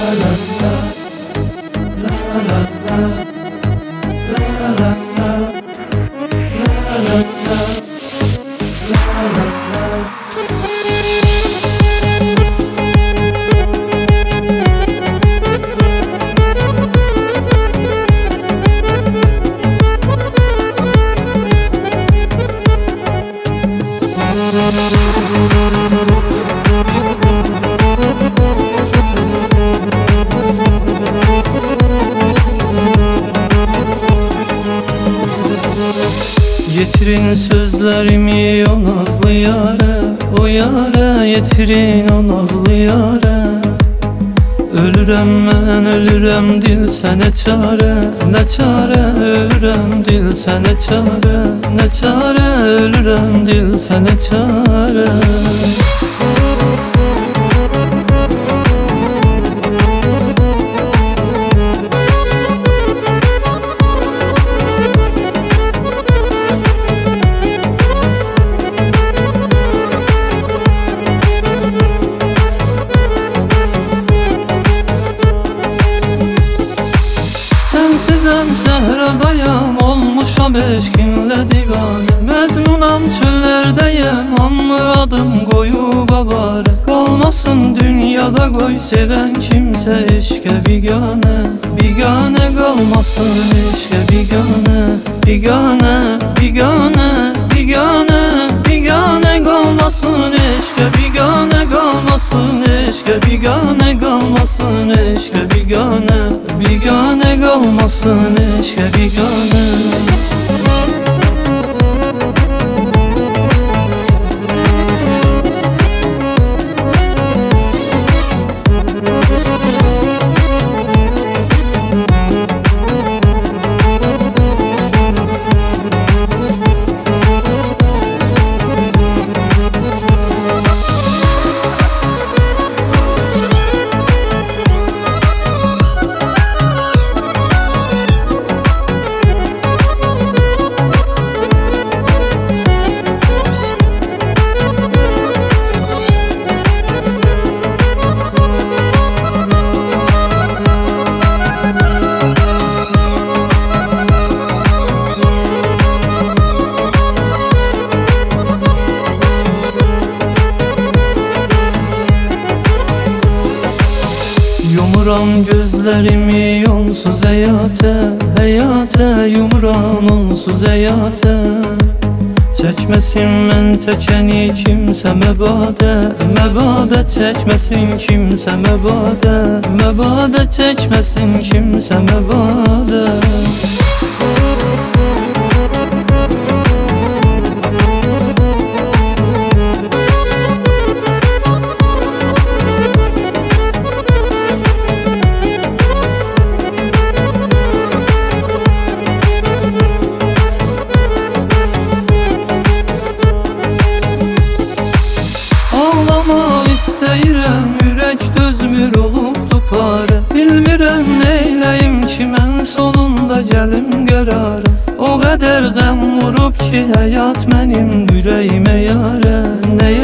Yetirin sözlerimi o nazlı yare, o yare yetirin o nazlı yare. Ölürəm mən, ölürəm dil sənə çare, nə çare, ölürəm dil sənə çare, nə çare, ölürəm dil sənə çare. Sensizəm səhradayam, olmuşam eşkinlə divanə. Məcnunam çöllərdəyəm, amma adım qoyub avarə. Qalmasın dünyada qoy sevən kimsə eşqə biganə. Biganə qalmasın eşqə biganə. Biganə, biganə, biganə, biganə qalmasın eşqə biganə. Qalmasın eşqə biganə, qalmasın eşqə biganə. Biganə qalmasın eşqə biganə. Yumuram gözlerimi onsuz həyata, həyata yumuram onsuz həyata. Çəkməsin mən çəkəni kimsə məbadə, məbadə çəkməsin kimsə məbadə, məbadə çəkməsin kimsə məbadə. Ağlamaq istəyirəm, ürək dözmür olubdu parə. Bilmirəm neyləyim ki mən sonunda gəlim qərara. O qədər qəm vurub ki həyat mənim ürəyimə yarə. Nə